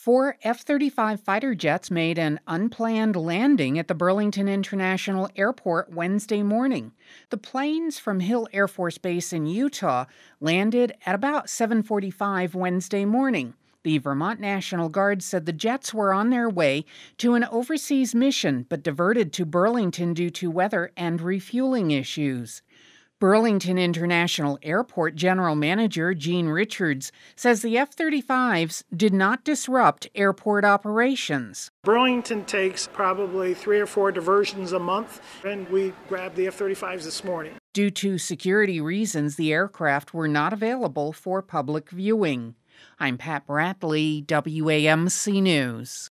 Four F-35 fighter jets made an unplanned landing at the Burlington International Airport Wednesday morning. The planes from Hill Air Force Base in Utah landed at about 7:45 Wednesday morning. The Vermont National Guard said the jets were on their way to an overseas mission but diverted to Burlington due to weather and refueling issues. Burlington International Airport General Manager Gene Richards says the F-35s did not disrupt airport operations. Burlington takes probably 3 or 4 diversions a month, and we grabbed the F-35s this morning. Due to security reasons, the aircraft were not available for public viewing. I'm Pat Bradley, WAMC News.